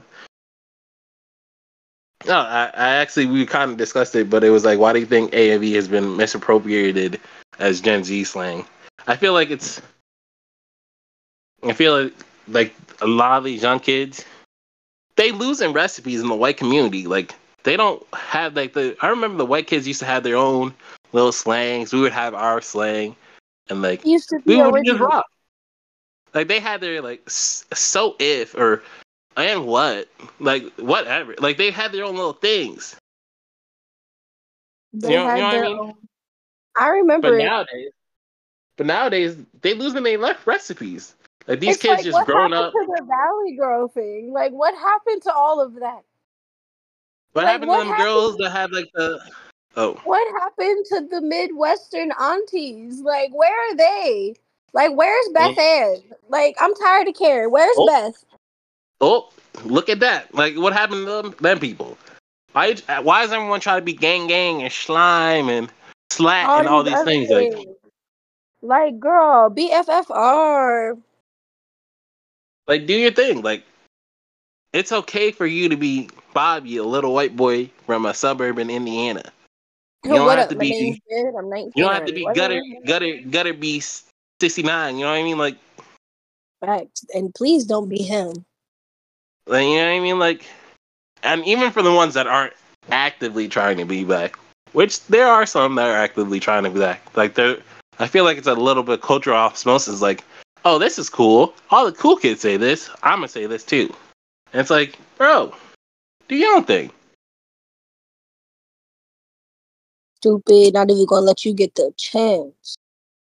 No, I actually we kind of discussed it, but it was like, why do you think AAV has been misappropriated as Gen Z slang? I feel like like a lot of these young kids, they losing recipes in the white community. Like they don't have like I remember the white kids used to have their own little slangs. We would have our slang, and like It used to we be would just original. rock. Like they had their like so if or and what like whatever. Like they had their own little things. They You know had what I their mean? own. I But remember it. nowadays, but nowadays they losing their left recipes. Like these It's kids like, just what growing happened up. to the Valley Girl thing? Like, what happened to all of that? What Like, happened to what them happened? girls that had like the oh What happened to the Midwestern aunties? Like, where are they? Like, where's Beth mm, Ann? Like, I'm tired of caring. Where's oh Beth? oh look at that! Like what happened to them people? Why does everyone try to be gang and slime and slat All and all these these other things? Like things. Like, girl, BFFR. do your thing. Like it's okay for you to be Bobby, a little white boy from a suburb in Indiana. You don't What have up? to My be. name's Jared. I'm You 19 don't have to already. be What gutter be 69. You know what I mean? Facts. And please don't be him. You know what I mean? Like, and even for the ones that aren't actively trying to be black, which there are some that are actively trying to be black. Like, I feel like it's a little bit cultural osmosis. Like, oh, this is cool. All the cool kids say this. I'm gonna say this too. And it's like, bro, do your own thing. Stupid. Not even gonna let you get the chance.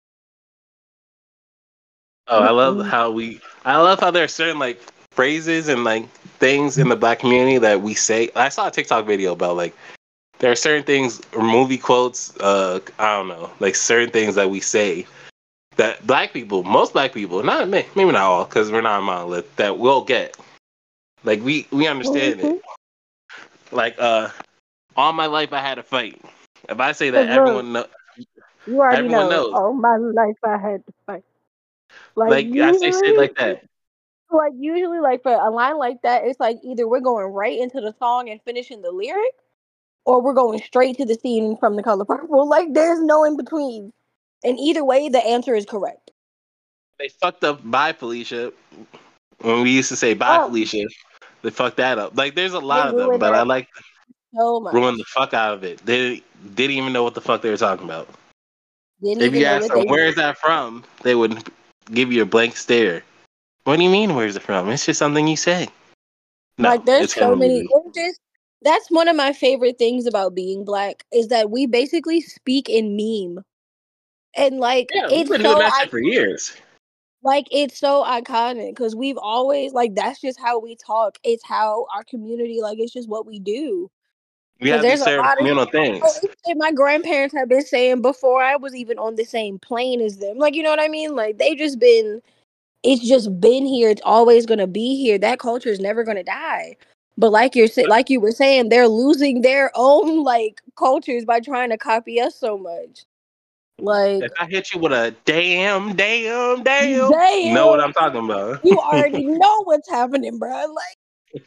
Oh, Mm-mm. I love how there are certain like phrases and like things in the black community that we say. I saw a TikTok video about like there are certain things or movie quotes, I don't know, like certain things that we say that black people, most black people, not maybe not all, because we're not a monolith, that will get. Like we understand Mm-hmm. it. Like all my life I had to fight. If I say that, Cause look, you already everyone know. knows. All my life I had to fight. Like Like I say shit usually, like that. like for a line like that, it's like either we're going right into the song and finishing the lyric, or we're going straight to the scene from The Color Purple. Like there's no in between. And either way, the answer is correct. They fucked up bye Felicia when we used to say bye Oh, Felicia. They fucked that up. Like there's a they lot of them, ruined but I that like so much. ruin the fuck out of it. They didn't even know what the fuck they were talking about. Didn't If even you know ask what them they where is that from, they would give you a blank stare. What do you mean where's it from? It's just something you say. No, like. There's it's so family many. music. It's just that's one of my favorite things about being black is that we basically speak in meme, and like Yeah, we've it's been doing so that shit for years. like it's so iconic because we've always like that's just how we talk. It's how our community like it's just what we do. We Because have there's these a certain lot of communal things. shit my grandparents have been saying before I was even on the same plane as them. Like you know what I mean? Like they just been. It's just been here. It's always gonna be here. That culture is never gonna die. But like you were saying, they're losing their own like cultures by trying to copy us so much. Like If I hit you with a damn, damn, damn, you know what damn, I'm talking about. you already know what's happening, bro. Like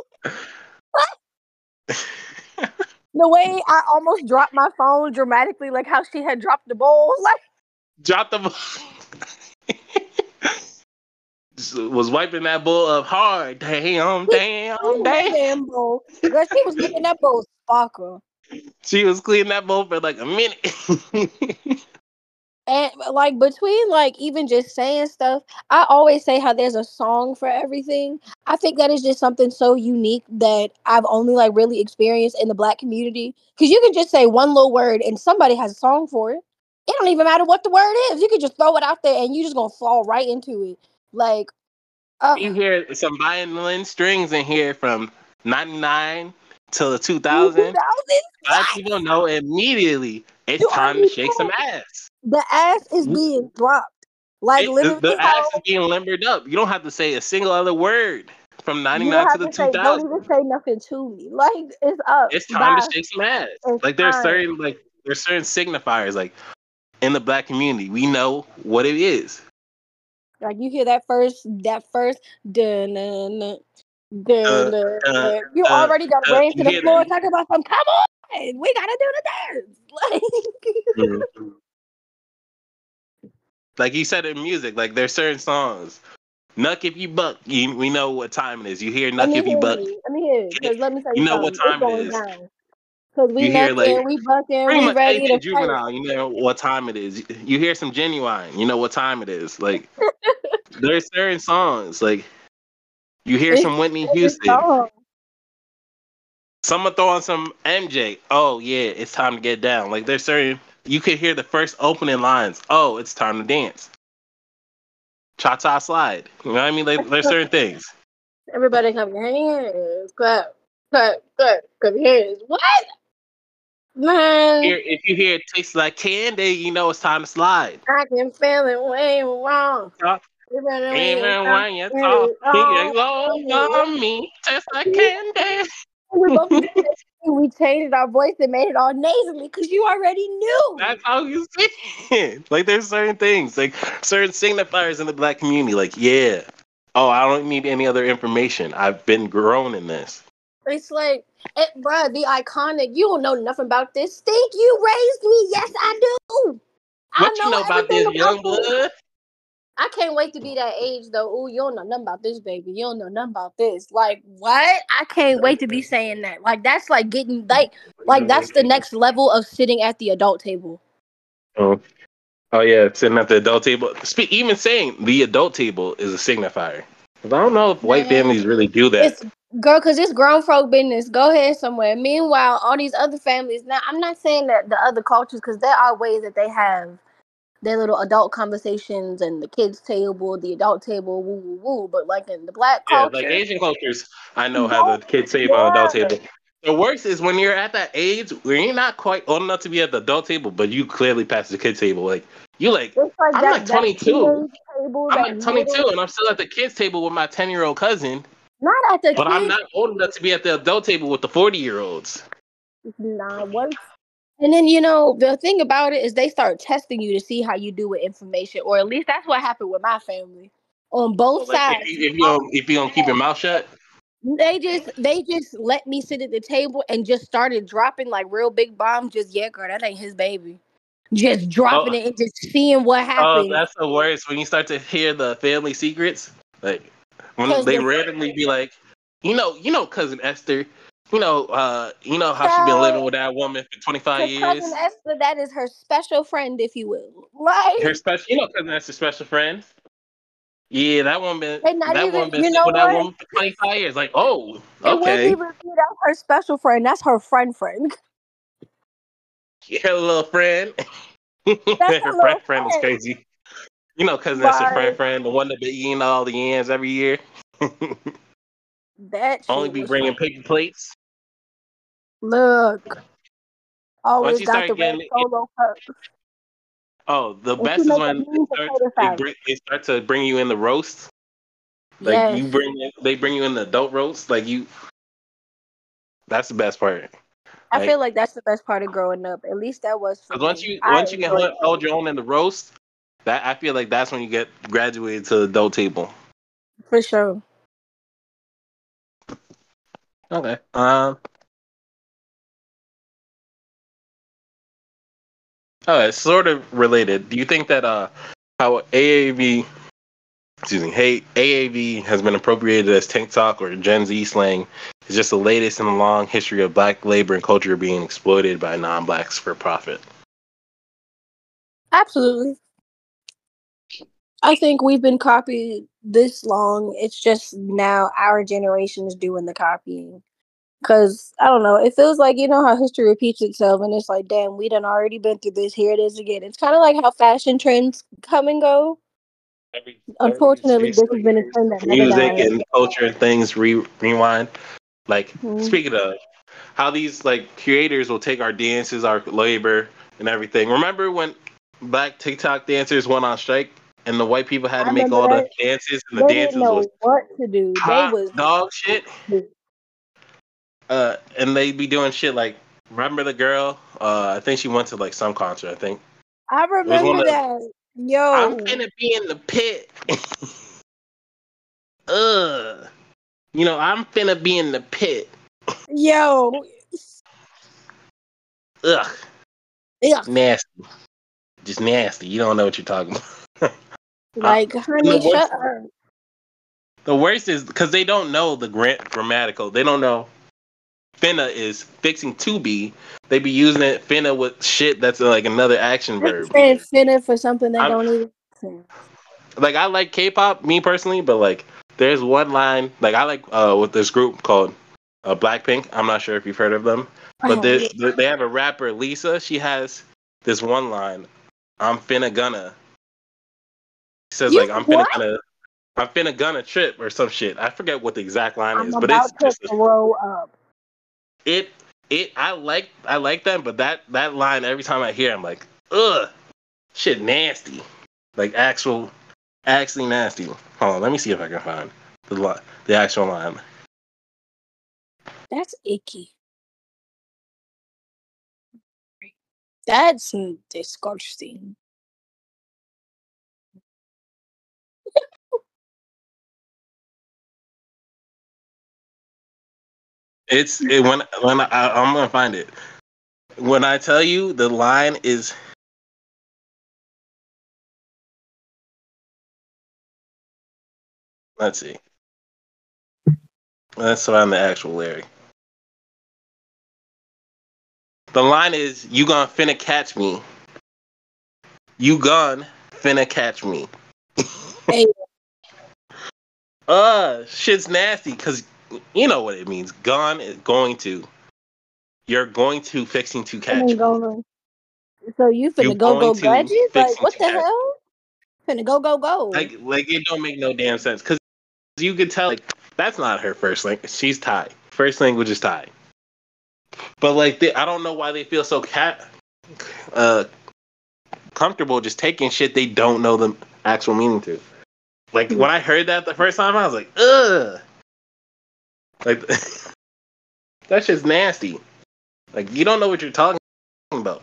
the way I almost dropped my phone dramatically, like how she had dropped the bowl. Like Drop the was wiping that bull up hard. Damn, she damn, cleaned that damn. damn bowl. Girl, she was making that bowl sparkle. She was cleaning that bowl for like a minute. And like between like even just saying stuff, I always say how there's a song for everything. I think that is just something so unique that I've only like really experienced in the black community. Cause you can just say one little word and somebody has a song for it. It don't even matter what the word is. You can just throw it out there and you just gonna fall right into it. Like, You uh, hear some violin strings in here from 99 till the 2000. 2000? Black What? people know immediately it's You time to already shake some know. ass. The ass is being dropped. Like The literally ass how is being limbered up. You don't have to say a single other word from you don't 99 to have the to say, don't 2000. even say nothing to me. Like it's up. It's time to Bye. shake some ass. It's Like time. there's certain signifiers like in the black community. We know what it is. Like you hear that first dun dun dun Uh, dun dun. uh, Dun. You already got ran to you the hear floor that? talking about some. Come on, we gotta do the dance. Mhm. Like you said in music, like there's certain songs. Nuck if you buck, we know what time it is. You hear Let Nuck me if you hear buck, you. Let me hear you. Cause let me tell you you know what something. It's time it going is. down. Cause we You hear like knucking, we bucking, pretty we much ready anything to fight. juvenile, you know what time it is. You hear some genuine, you know what time it is. Like there's certain songs, like you hear It's some Whitney every Houston, song. someone throw on some MJ. Oh yeah, it's time to get down. Like there's certain you could hear the first opening lines. Oh, it's time to dance. Cha cha slide. You know what I mean? Like there's certain things. Everybody come your hands, clap, clap, clap, clap your hands. What, man? If you hear it tastes like candy, you know it's time to slide. I can feel it way wrong. Even when you Even come when you talk, it it's all over me, tastes like we candy. both did the same thing. We changed our voice and made it all nasally because you already knew. That's how you see it. Like there's certain things, like certain signifiers in the black community. Like yeah, oh I don't need any other information. I've been grown in this. It's like, bruh, the iconic. You don't know nothing about this. Stink, you raised me. Yes, I do. I What you know know about everything this about young this. blood? I can't wait to be that age though. Ooh, you don't know nothing about this, baby. You don't know nothing about this. Like what? I can't wait to be saying that. Like that's like getting like that's the next level of sitting at the adult table. Oh, oh yeah, sitting at the adult table. Even saying the adult table is a signifier. 'Cause I don't know if white Man, families really do that. it's girl, cause it's grown folk business. Go ahead somewhere. Meanwhile, all these other families. Now, I'm not saying that the other cultures, cause there are ways that they have their little adult conversations and the kids table, the adult table, woo woo woo. But like in the black Yeah, like culture, Asian cultures, I know have a don't kids table on adult yeah. table. The worst is when you're at that age where you're not quite old enough to be at the adult table, but you clearly passed the kid table. Like you like, It's like I'm like that 22. teenage table, I'm that like 22, middle. and I'm still at the kids table with my 10-year-old cousin. Not at the But I'm kids. not old enough to be at the adult table with the 40-year-olds. Nah, what? And then you know the thing about it is they start testing you to see how you do with information, or at least that's what happened with my family on So both like sides. if you don't keep your mouth shut. They just let me sit at the table and just started dropping like real big bombs. Just yeah, girl, that ain't his baby. Just dropping Oh, it and just seeing what oh, happens. that's the worst when you start to hear the family secrets. Like when Cause they the randomly be like, cousin Esther, you know how she been living child, with that woman for 25 cause cousin years. Esther, that is her special friend, if you will. Her Like special, cousin Esther's special friend. Yeah, they not that even. woman been You sleeping know with that what? woman for 25 years. Like, oh, It wouldn't okay. even be that her special friend. That's her friend. Yeah, her little friend. That's Her her little friend is friend. crazy. You know, cousin Esther's Like friend, the one that be eating all the yams every year. that Only shit be was bringing funny. paper plates. Look, Once always you got the start red getting, solo cup. oh, the And she best is make a when mean potato salad. they start to bring you in the roast. Like Yes. they bring you in the adult roast. Like you, that's the best part. I feel Like, like that's the best part of growing up. At least that was for cause me. I once you can enjoyed that. hold your own in the roast, that I feel like that's when you get graduated to the adult table. For sure. Okay. Oh, it's sort of related. Do you think that how AAV, excuse me, hey, AAV has been appropriated as TikTok or Gen Z slang is just the latest in a long history of black labor and culture being exploited by non-blacks for profit? Absolutely. I think we've been copied this long. It's just now our generation is doing the copying. Cause I don't know, it feels like you know how history repeats itself, and it's like, damn, we done already been through this. Here it is again. It's kind of like how fashion trends come and go. Every Unfortunately, this has been a trend that never music dies. and culture and things rewind. Like Mhm. speaking of how these like creators will take our dances, our labor, and everything. Remember when black TikTok dancers went on strike and the white people had I to make remember all the that dances, and the they didn't dances was know what to do. They top was dog shit. And they'd be doing shit like, remember the girl? I think she went to like some concert. I think I it was one remember of. that. I'm Yo, finna be in the pit. Ugh. I'm finna be in the pit. yo, Ugh. ugh. Nasty. Just nasty. You don't know what you're talking about. Like, And honey, shut up. the worst is because they don't know the grammatical. They don't know finna is fixing to be. They be using it finna with shit that's like another action They verb. said finna for something that I'm don't even make sense. like I like K-pop, me personally, but like there's one line like I like with this group called Blackpink. I'm not sure if you've heard of them, but Yeah. they have a rapper Lisa. She has this one line, "I'm finna gonna." He says You like what? I'm finna gonna trip or some shit. I forget what the exact line I'm is, but it's about to just throw up. it I like them, but that line every time I hear, I'm like, ugh, shit, nasty, like actually nasty. Hold on, let me see if I can find the actual line. That's icky. That's disgusting. When I'm gonna find it. When I tell you the line is, let's see, let's find the actual lyric. The line is, "You gonna finna catch me. You gonna finna catch me." Hey, Shit's nasty because you know what it means. Gone is going to. You're going to fixing to finna catch me. go. So you You finna go going go to gadget? Like fixing what to the catch. hell? Finna go go go. Like it don't make no damn sense because you could tell like that's not her first language. She's Thai. First language is Thai. But like, I don't know why they feel so uh, comfortable just taking shit they don't know the actual meaning to. Like when I heard that the first time, I was like, ugh. Like that shit's nasty. Like you don't know what you're talking about.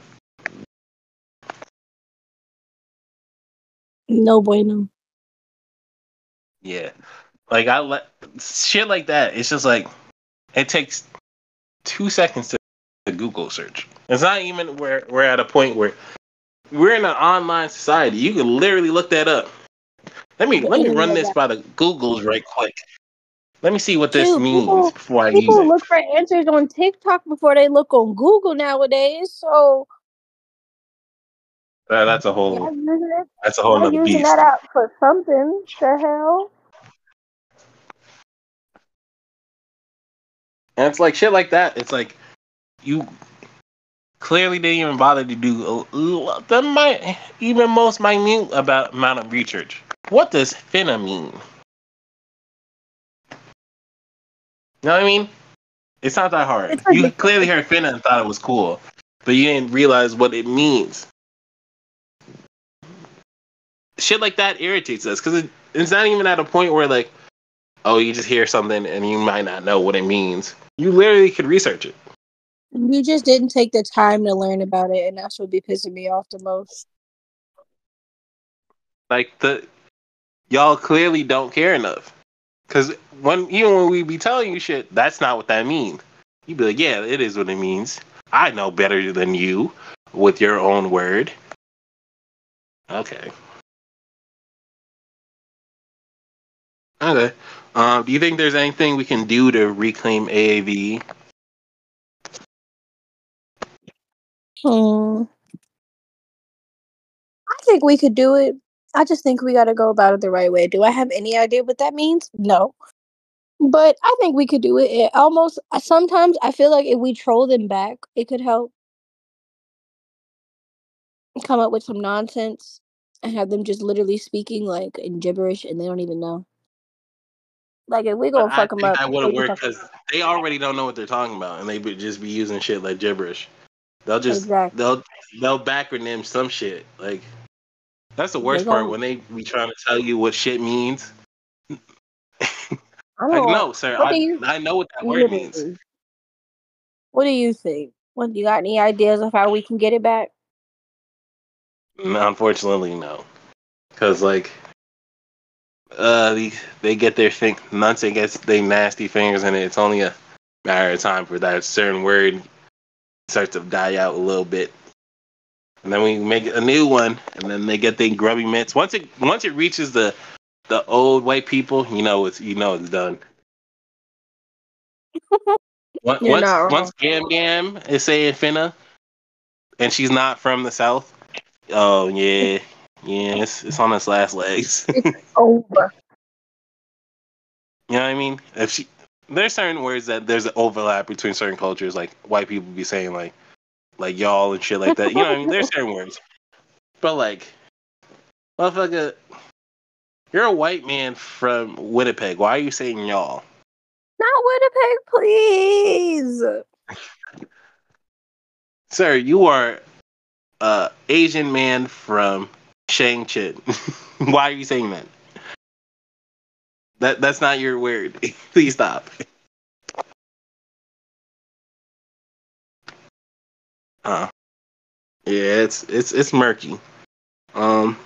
No bueno. Yeah. Like shit like that. It's just like it takes 2 seconds to Google search. It's not even where we're at a point where we're in an online society. You can literally look that up. Let me The run internet this got by the Googles right quick. Let me see what this too. means before I use People it. look for answers on TikTok before they look on Google nowadays. So That's a y'all whole using it. that's a whole Y'all nother using that beast. out for something. The hell? And it's like shit like that. It's like you clearly didn't even bother to do even most minute about amount of research. What does finna mean? You know what I mean? It's not that hard. It's a You different. clearly heard finna and thought it was cool, but you didn't realize what it means. Shit like that irritates us because it's not even at a point where like, oh, you just hear something and you might not know what it means. You literally could research it. You just didn't take the time to learn about it, and that's what be pissing me off the most. Like y'all clearly don't care enough. Because even when we be telling you shit, that's not what that means. You be like, yeah, it is what it means. I know better than you with your own word. Okay. Okay. Do you think there's anything we can do to reclaim AAV? I think we could do it. I just think we got to go about it the right way. Do I have any idea what that means? No. But I think we could do it. It almost sometimes I feel like if we troll them back, it could help come up with some nonsense and have them just literally speaking like in gibberish and they don't even know. Like if we But gonna I fuck them think up, that they wouldn't can work fuck because they already don't know what they're talking about, and they would just be using shit like gibberish. They'll just exactly. they'll backronym some shit. Like that's the They worst part gonna. when they be trying to tell you what shit means. I Like don't. no, sir, What do you I know what that word means. literally? What do you think? What you got any ideas of how we can get it back? No, unfortunately, no, because like they get their nuts and gets they nasty fingers in it. It's only a matter of time for that certain word starts to die out a little bit, and then we make a new one, and then they get their grubby mitts. Once it reaches the old white people, it's done. You're not Once wrong. Gam Gam is saying finna, and she's not from the South. Oh yeah, yeah, it's on its last legs. It's over. You know what I mean? There's certain words that there's an overlap between certain cultures. Like white people be saying like y'all and shit like that. You know what I mean? There's certain words, but like, motherfucker, you're a white man from Winnipeg. Why are you saying y'all? Not Winnipeg, please. Sir, you are a Asian man from Shangchin. Why are you saying that? That's not your word. Please stop. Uh, yeah, it's murky. Um,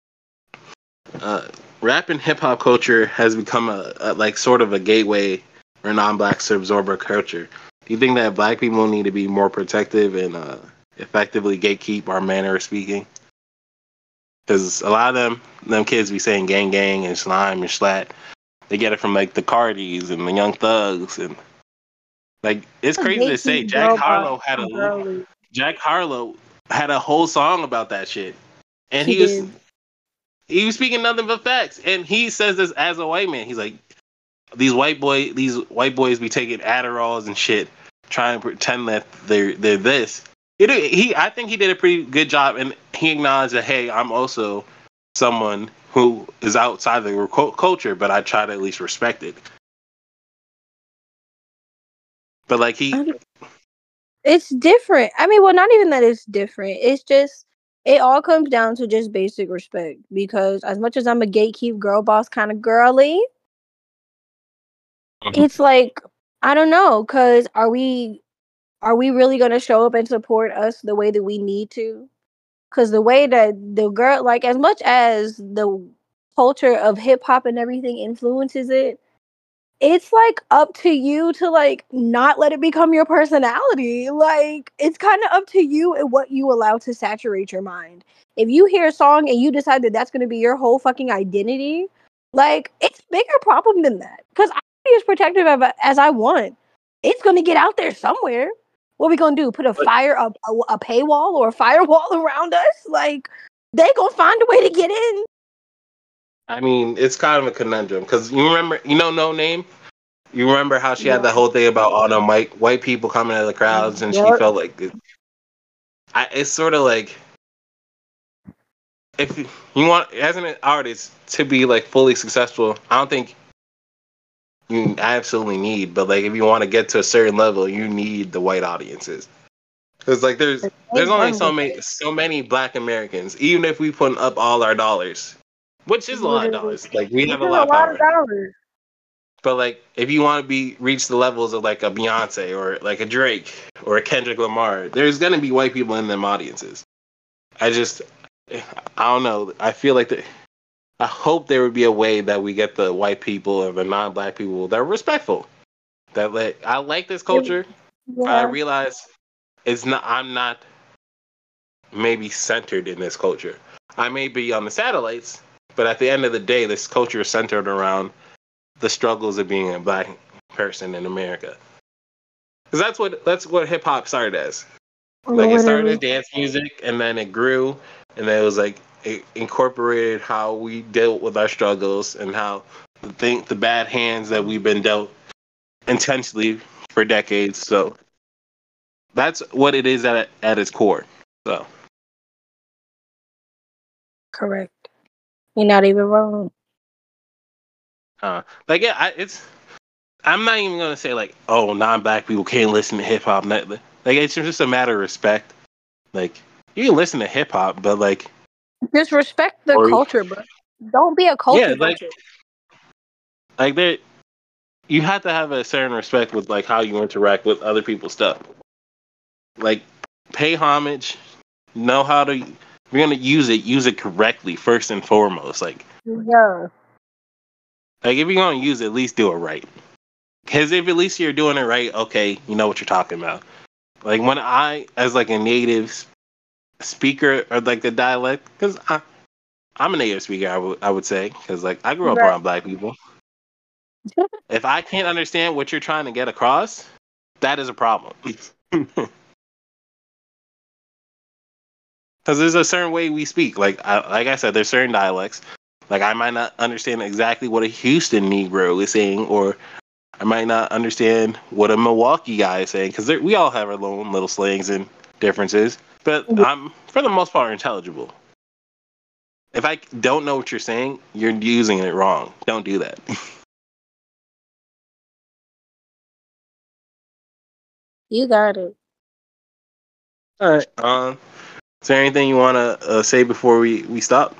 Rap and hip hop culture has become a like sort of a gateway for non-blacks to absorb our culture. Do you think that black people need to be more protective and effectively gatekeep our manner of speaking? Because a lot of them kids be saying gang gang and slime and slat. They get it from like the Cardis and the Young Thugs and like it's crazy to say. Gatekeep girl boss girly. Jack Harlow had a whole song about that shit, and He did. he was speaking nothing but facts. And he says this as a white man. He's like, these white boys be taking Adderalls and shit, trying to pretend that they're this. I think he did a pretty good job, and he acknowledged that hey, I'm also someone who is outside the culture, but I try to at least respect it. But like I, It's different. I mean, well, not even that it's different. It's just it all comes down to just basic respect. Because as much as I'm a gatekeep girl boss kind of girly, it's like I don't know. Because are we really gonna show up and support us the way that we need to? Because the way that the girl, like, as much as the culture of hip hop and everything influences it, it's like up to you to like not let it become your personality. Like it's kind of up to you and what you allow to saturate your mind. If you hear a song and you decide that that's going to be your whole fucking identity, like it's a bigger problem than that. Because I can be as protective as I want. It's going to get out there somewhere. What we gonna do? Put a a paywall or a firewall around us? Like they gonna find a way to get in. I mean, it's kind of a conundrum because you remember, No Name. You remember how she had Yeah. that whole thing about all the white people coming out of the crowds, and she Yep. felt like it's sort of like if you want as an artist to be like fully successful, I don't think you absolutely need, but like if you want to get to a certain level, you need the white audiences. Because like there's only so many Black Americans, even if we put up all our dollars, which is a lot of Literally. dollars. Like we This have is a a lot of lot of power. dollars. But like if you want to reach the levels of like a Beyonce or like a Drake or a Kendrick Lamar, there's gonna be white people in them audiences. I just I don't know. I feel like I hope there would be a way that we get the white people and the non-black people that are respectful. That like I like this culture, but I Yeah. realize it's not. I'm not maybe centered in this culture. I may be on the satellites, but at the end of the day, this culture is centered around the struggles of being a black person in America. Because that's what hip hop started as. Like it started as Literally. dance music, and then it grew, and then it was like it incorporated how we dealt with our struggles and how the bad hands that we've been dealt intentionally for decades. So that's what it is at its core. So Correct. You're not even wrong. like yeah, I'm not even gonna say like oh non-black people can't listen to hip hop. Like it's just a matter of respect. Like you can listen to hip hop, but like Just respect the or culture, bro. Don't be a yeah, culture vulture. like there you have to have a certain respect with like how you interact with other people's stuff. Like pay homage, know how to if you're gonna use it correctly first and foremost. Yeah. Like if you're gonna use it, at least do it right. Because if at least you're doing it right, okay, you know what you're talking about. Like when I, as like a native speaker or like the dialect, because I'm a native speaker, I would say, because like I grew up Right. around black people. If I can't understand what you're trying to get across, that is a problem. Because there's a certain way we speak. Like I said, there's certain dialects. Like I might not understand exactly what a Houston Negro is saying, or I might not understand what a Milwaukee guy is saying, because we all have our own little slangs and differences. But I'm, for the most part, intelligible. If I don't know what you're saying, you're using it wrong. Don't do that. You got it. All right. Is there anything you want to say before we stop?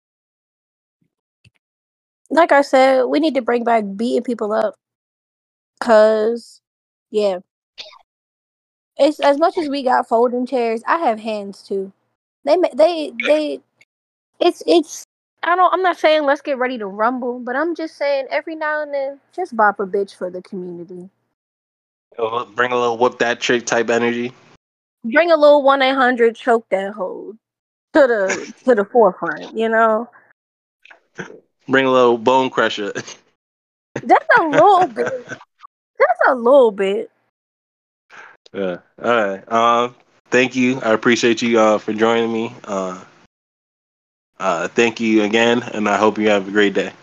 Like I said, we need to bring back beating people up. Cause, yeah, it's as much as we got folding chairs. I have hands too. They. It's. I don't. I'm not saying let's get ready to rumble, but I'm just saying every now and then, just bop a bitch for the community. Bring a little whoop that trick type energy. Bring a little 1-800 choke that hold to the forefront. You know, Bring a little bone crusher. just a little bit. Just a little bit. Yeah. All right. Thank you. I appreciate you for joining me. Thank you again, and I hope you have a great day.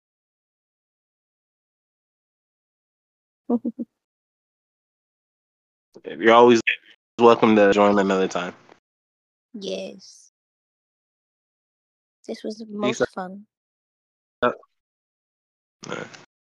You're always welcome to join another time. Yes, this was the Peace most fun. out.